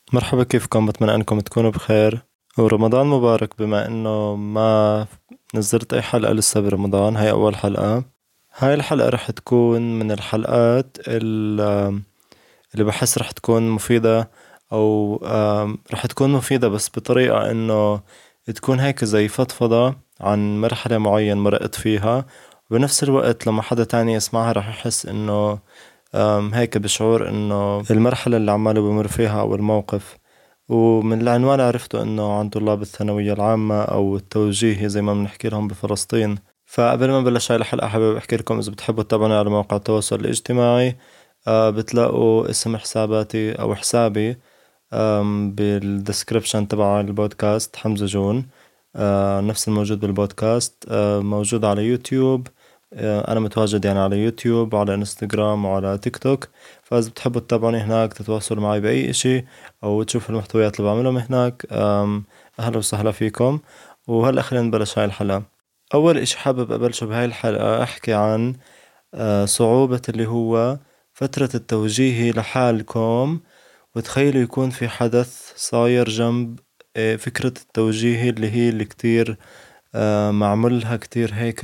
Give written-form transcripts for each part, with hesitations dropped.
مرحبا، كيفكم؟ بتمنى انكم تكونوا بخير ورمضان مبارك. بما انه ما نزلت اي حلقة لسه برمضان، هاي اول حلقة. هاي الحلقة رح تكون من الحلقات اللي بحس رح تكون مفيدة، او رح تكون مفيدة بس بطريقة انه تكون هيك زي فضفضة عن مرحلة معينة مرقت فيها. وبنفس الوقت لما حدا تاني يسمعها رح يحس انه هيك بشعور انه المرحلة اللي عماله بمر فيها او الموقف. ومن العنوان عرفتوا انه عن طلاب الثانوية العامة او التوجيهي زي ما بنحكي لهم بفلسطين. فقبل ما نبلش هاي الحلقة حابب احكي لكم اذا بتحبوا تتابعوني على مواقع التواصل الاجتماعي. بتلاقوا اسم حساباتي او حسابي بالدسكريبشن تبع البودكاست، حمزة جون. نفس الموجود بالبودكاست موجود على يوتيوب. أنا متواجد يعني على يوتيوب وعلى انستغرام وعلى تيك توك. فإذا بتحبوا تتابعوني هناك تتواصلوا معي بأي إشي أو تشوفوا المحتويات اللي بعملهم هناك، أهلا وسهلا فيكم. وهلأ خلينا نبلش هاي الحلقة. أول إشي حابب أبلش بهاي الحلقة أحكي عن صعوبة اللي هو فترة التوجيهي لحالكم. وتخيلوا يكون في حدث صاير جنب فكرة التوجيهي اللي كتير معمولها كتير هيك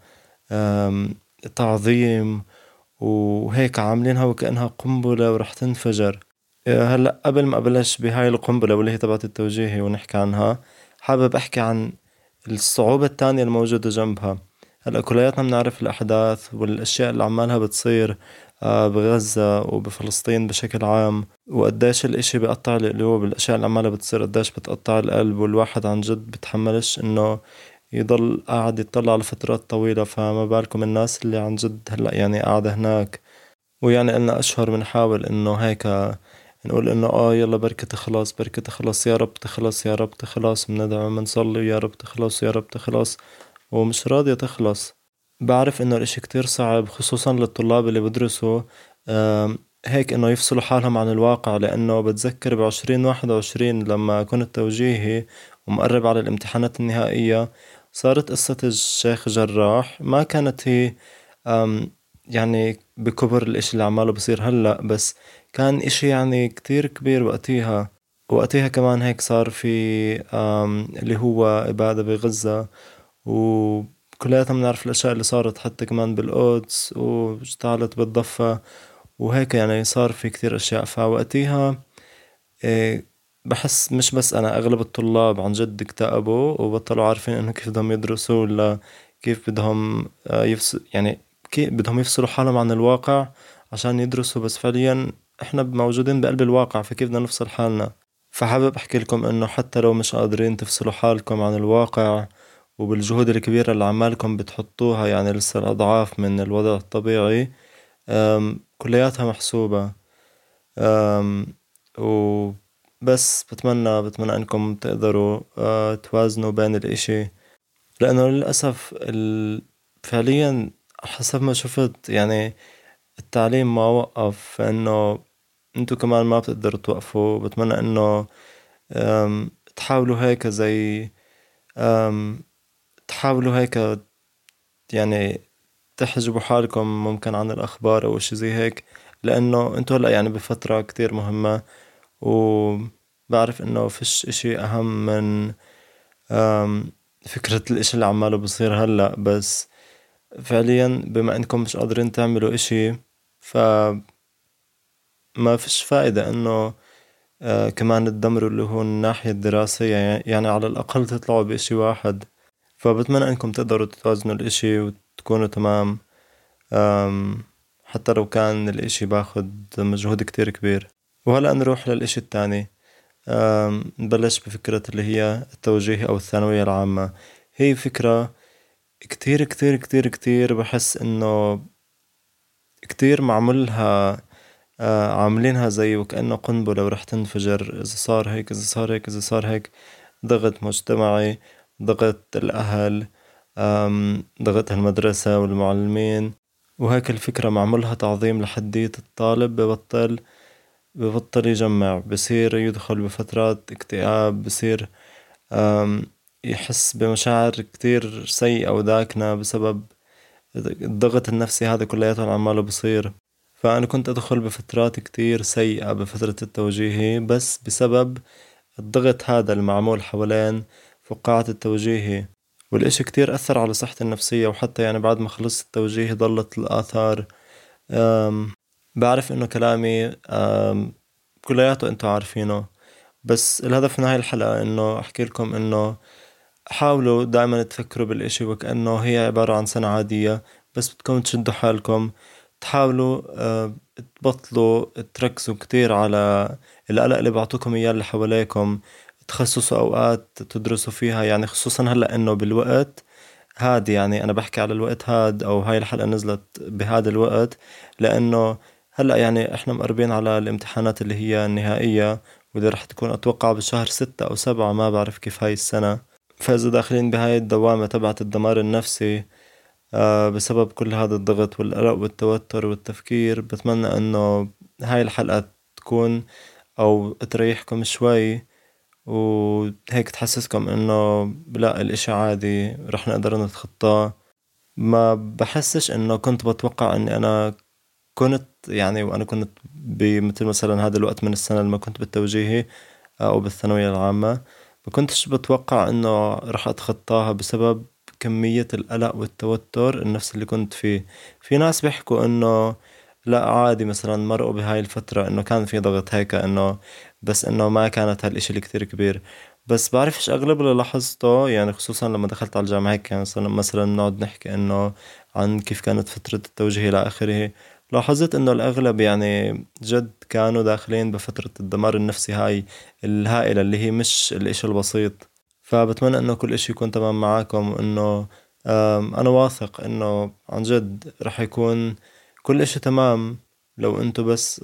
تعظيم، وهيك عاملينها وكأنها قنبلة ورح تنفجر. هلأ قبل ما أبلش بهاي القنبلة واللي هي تبعت التوجيهي ونحكي عنها، حابب أحكي عن الصعوبة التانية الموجودة جنبها. هلأ كلياتنا بنعرف الأحداث والأشياء اللي عمالها بتصير بغزة وبفلسطين بشكل عام، وقديش الإشي بيقطع القلوب. الأشياء اللي عمالها بتصير قديش بتقطع القلب، والواحد عن جد بتحملش إنه يضل قاعد يطلع لفترات طويلة. فما بالكم الناس اللي عن جد هلأ يعني قاعدة هناك. ويعني إلنا أشهر بنحاول إنه هيك نقول إنه يلا بركة تخلص، بركة تخلص، يا رب تخلص، يا رب تخلص، بندعو بنصلي يا رب تخلص، يا رب تخلص، ومش راضية تخلص. بعرف إنه الإشي كتير صعب خصوصا للطلاب اللي بدرسوا هيك إنه يفصلوا حالهم عن الواقع. لأنه بتذكر ب2021 لما كنت توجيهي ومقرب على الامتحانات النهائية، صارت قصة الشيخ جراح. ما كانت هي يعني بكبر الإشي اللي عماله بصير هلأ، بس كان إشي يعني كتير كبير وقتيها. وقتها كمان هيك صار في اللي هو إبادة بغزة، وكلياتنا بنعرف الأشياء اللي صارت حتى كمان بالقدس واشتعلت بالضفة وهيك. يعني صار في كتير أشياء فوقتها. إيه، بحس مش بس أنا، أغلب الطلاب عن جد اكتئبوا وبطلوا عارفين إنه كيف بدهم يدرسوا، ولا كيف بدهم يعني كيف بدهم يفصلوا حالهم عن الواقع عشان يدرسوا. بس فعليا إحنا موجودين بقلب الواقع، فكيف بدنا نفصل حالنا؟ فحابب أحكي لكم إنه حتى لو مش قادرين تفصلوا حالكم عن الواقع وبالجهود الكبيرة اللي عمالكم بتحطوها، يعني لسه الأضعاف من الوضع الطبيعي، كلياتها محسوبة. أم وبس بتمنى انكم تقدروا توازنوا بين الاشي. لانه للأسف فعليا حسب ما شفت يعني التعليم ما وقف، فانه انتوا كمان ما بتقدروا توقفوا. بتمنى انه تحاولوا هيك زي أم تحاولوا هيك يعني تحجبوا حالكم ممكن عن الأخبار أو إشي زي هيك. لأنه أنتوا هلأ يعني بفترة كتير مهمة، وبعرف إنه فيش إشي أهم من فكرة الإشي اللي عماله بصير هلأ. بس فعليا بما إنكم مش قادرين تعملوا إشي، فما فيش فائدة إنه كمان تدمروا اللي هو الناحية الدراسية. يعني على الأقل تطلعوا بإشي واحد. فبتمنى إنكم تقدروا تتوازنوا الإشي وتكونوا تمام. أم حتى لو كان الإشي باخد مجهود كتير كبير. وهلأ نروح للإشي التاني. نبلش بفكرة اللي هي التوجيه أو الثانوية العامة. هي فكرة كتير كتير كتير كتير بحس إنه كتير معمولها عاملينها زي وكأنه قنبلة ورح تنفجر إذا صار هيك، إذا صار هيك، إذا صار هيك. ضغط مجتمعي، ضغط الأهل، ضغط المدرسة والمعلمين. وهيك الفكرة معمولها تعظيم لحدية الطالب. ببطل يجمع، بصير يدخل بفترات اكتئاب، بصير أم، يحس بمشاعر كتير سيئة وداكنة بسبب الضغط النفسي هذا كلياته اللي عماله بصير. فأنا كنت أدخل بفترات كتير سيئة بفترة التوجيهي بس بسبب الضغط هذا المعمول حوالين فقاعة التوجيهي. والإشي كتير أثر على صحتي النفسية، وحتى يعني بعد ما خلصت التوجيهي ضلت الآثار. أم بعرف إنه كلامي كلياته أنتوا عارفينه، بس الهدف من هاي الحلقة إنه أحكي لكم إنه حاولوا دائما تفكروا بالإشي وكأنه هي عبارة عن سنة عادية، بس بدكم تشدوا حالكم، تحاولوا تبطلوا تركزوا كتير على القلق اللي بعطوكم إياه اللي حواليكم. تخصصوا أوقات تدرسوا فيها، يعني خصوصا هلأ إنه بالوقت هاد، يعني أنا بحكي على الوقت هاد أو هاي الحلقة نزلت بهذا الوقت لأنه هلأ يعني إحنا مقربين على الامتحانات اللي هي النهائية، واللي رح تكون أتوقع بشهر 6 أو 7، ما بعرف كيف هاي السنة. فإذا داخلين بهاي الدوامة تبعت الدمار النفسي بسبب كل هذا الضغط والقلق والتوتر والتفكير، بتمنى إنه هاي الحلقة تكون أو تريحكم شوي، وهيك تحسسكم إنه لا، الإشي عادي رح نقدر نتخطاه. ما بحسش إنه كنت بتوقع إني أنا كنت يعني، وأنا كنت بمثل مثلا هذا الوقت من السنة لما كنت بالتوجيهي أو بالثانوية العامة، ما كنتش بتوقع إنه رح أتخطاها بسبب كمية القلق والتوتر النفسي اللي كنت فيه. في ناس بيحكوا إنه لا عادي، مثلا مرقوا بهاي الفترة إنه كان في ضغط هيك، إنه بس إنه ما كانت هالإشي الكتير كبير. بس بعرفش أغلب اللي لاحظته، يعني خصوصا لما دخلت على الجامعة هيك، يعني مثلا نقعد نحكي إنه عن كيف كانت فترة التوجيه إلى آخره، لاحظت إنه الأغلب يعني جد كانوا داخلين بفترة الدمار النفسي هاي الهائلة، اللي هي مش الإشي البسيط. فبتمنى إنه كل إشي يكون تمام معاكم، وإنه أنا واثق إنه عن جد رح يكون كل إشي تمام لو أنتوا بس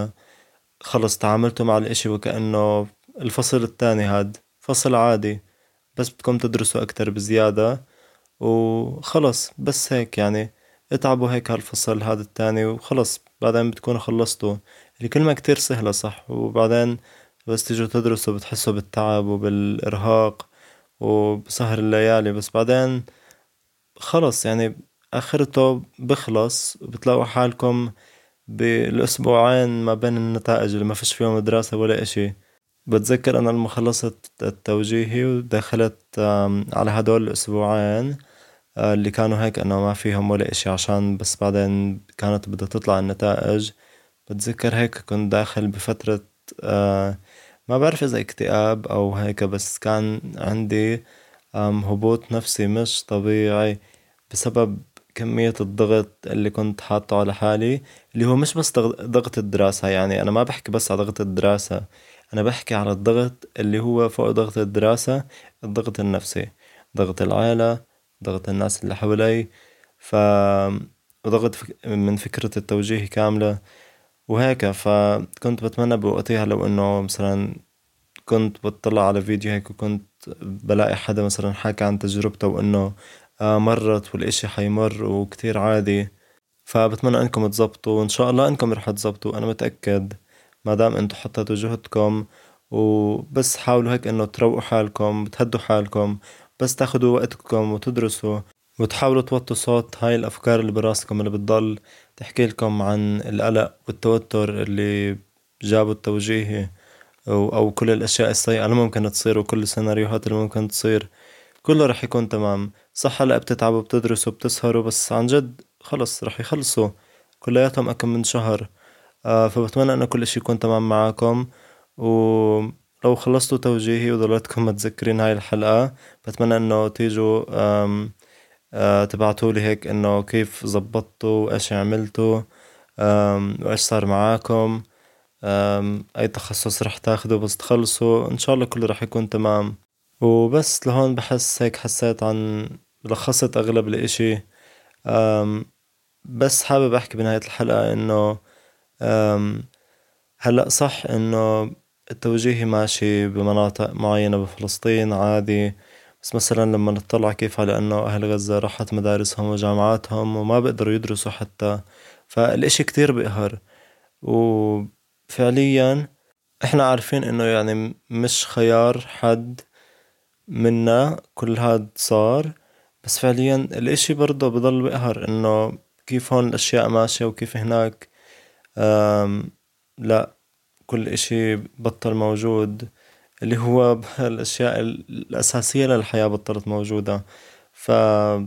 خلص تعاملتوا مع الإشي وكأنه الفصل الثاني هاد فصل عادي، بس بدكم تدرسوا أكتر بزيادة وخلص. بس هيك يعني اتعبوا هيك هالفصل هذا التاني وخلص، بعدين بتكونوا خلصتوا. الكلمة كتير سهلة صح، وبعدين بس تيجوا تدرسوا بتحسوا بالتعب وبالإرهاق وبسهر الليالي، بس بعدين خلص يعني آخرته بخلص، وبتلاقوا حالكم بالأسبوعين ما بين النتائج اللي ما فيش فيهم دراسة ولا إشي. بتذكر أنا لما خلصت التوجيهي ودخلت على هدول الأسبوعين اللي كانوا هيك أنه ما فيهم ولا إشي، عشان بس بعدين كانت بدها تطلع النتائج. بتذكر هيك كنت داخل بفترة ما بعرف إذا اكتئاب أو هيك، بس كان عندي هبوط نفسي مش طبيعي بسبب كمية الضغط اللي كنت حاطه على حالي، اللي هو مش بس ضغط الدراسة. يعني أنا ما بحكي بس على ضغط الدراسة، أنا بحكي على الضغط اللي هو فوق ضغط الدراسة، الضغط النفسي، ضغط العائلة، ضغط الناس اللي حوالي، ف وضغط من فكرة التوجيه كاملة وهيك. فكنت بتمنى بوقتها لو إنه مثلا كنت بطلع على فيديو هيك، وكنت بلاقي حدا مثلا حكى عن تجربته وإنه مرت والإشي حيمر وكتير عادي. فبتمنى إنكم تزبطوا، وإن شاء الله إنكم رح تزبطوا، أنا متأكد، ما دام إنتوا حطيتوا جهدكم. وبس حاولوا هيك إنه تروقوا حالكم، تهدوا حالكم، بس تاخدوا وقتكم وتدرسوا، وتحاولوا توطوا صوت هاي الأفكار اللي براسكم اللي بتضل تحكي لكم عن القلق والتوتر اللي جابوا التوجيهي، أو كل الأشياء السيئة اللي ممكن تصير، وكل السيناريوهات اللي ممكن تصير. كله رح يكون تمام صح. هلا بتتعبوا بتدرسوا بتسهروا، بس عن جد خلص رح يخلصوا كلياتهم أكم من شهر. فبتمنى إنه كل إشي يكون تمام معاكم. ولو خلصتوا توجيهي وضليتكم متذكرين هاي الحلقة، بتمنى إنه تيجوا تبعتوا لي هيك إنه كيف زبطتوا وإيش عملتوا، وإيش صار معاكم، أي تخصص رح تاخده بس تخلصوا. إن شاء الله كله رح يكون تمام. وبس لهون بحس هيك حسيت عن لخصت أغلب الإشي. أم بس حابب أحكي بنهاية الحلقة إنه أم هلأ صح إنه التوجيهي ماشي بمناطق معينة بفلسطين عادي، بس مثلا لما نطلع كيف على إنه أهل غزة راحت مدارسهم وجامعاتهم وما بيقدروا يدرسوا حتى، فالإشي كتير بقهر. وفعليا إحنا عارفين إنه يعني مش خيار حد منا كل هاد صار، بس فعليا الإشي برضه بضل بقهر إنه كيف هون الأشياء ماشية وكيف هناك أم لا، كل إشي بطل موجود، اللي هو الأشياء الأساسية للحياة بطلت موجودة. فلسه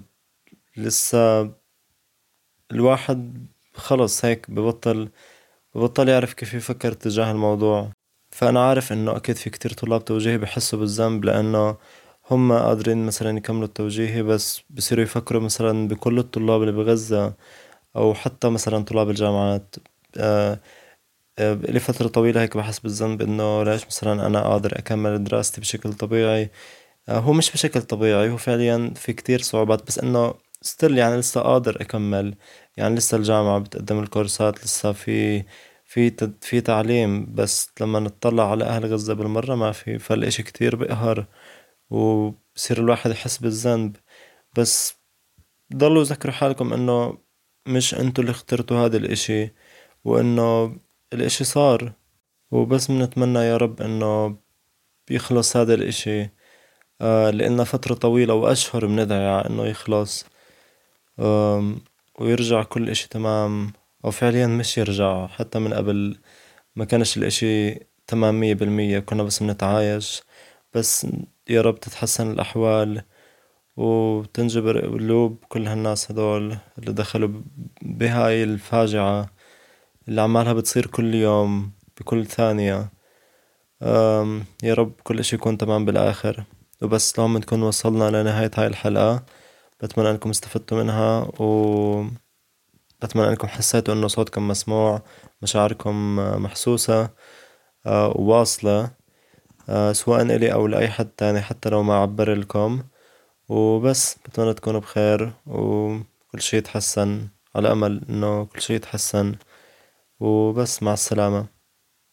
الواحد خلص هيك ببطل يعرف كيف يفكر تجاه الموضوع. فأنا عارف إنه أكيد في كتير طلاب توجيهي بحسوا بالذنب لأنه هم قادرين مثلا يكملوا التوجيهي، بس بصيروا يفكروا مثلا بكل الطلاب اللي بغزة، أو حتى مثلا طلاب الجامعات. آه، لي فترة طويلة هيك بحس بالذنب إنه ليش مثلا أنا قادر أكمل دراستي بشكل طبيعي. هو مش بشكل طبيعي، هو فعليا في كتير صعوبات، بس إنه ستيل يعني لسه قادر أكمل. يعني لسه الجامعة بتقدم الكورسات، لسه في تعليم. بس لما نطلع على أهل غزة بالمرة ما في، فالإشي كتير بقهر، وبصير الواحد يحس بالذنب. بس ضلوا ذكروا حالكم إنه مش أنتوا اللي اخترتوا هذا الإشي، وإنه الإشي صار. وبس بنتمنى يا رب إنه بيخلص هذا الإشي. لأنه فترة طويلة وأشهر بندعي على إنه يخلص. آم ويرجع كل إشي تمام، أو فعليا مش يرجع، حتى من قبل ما كانش الإشي تمام 100%، كنا بس بنتعايش. بس يا رب تتحسن الأحوال، وتنجبر قلوب كل هالناس هذول اللي دخلوا بهاي الفاجعة اللي عمالها بتصير كل يوم بكل ثانية. يا رب كل إشي يكون تمام بالآخر. وبس لهم نكون وصلنا لنهاية هاي الحلقة. بتمنى أنكم استفدتوا منها، وبتمنى أنكم حسيتوا أنه صوتكم مسموع، مشاعركم محسوسة وواصلة، سواء إلي أو لأي حد تاني حتى لو ما عبر لكم. وبس بتمنى تكونوا بخير وكل شي يتحسن، على أمل إنه كل شي يتحسن. وبس مع السلامة.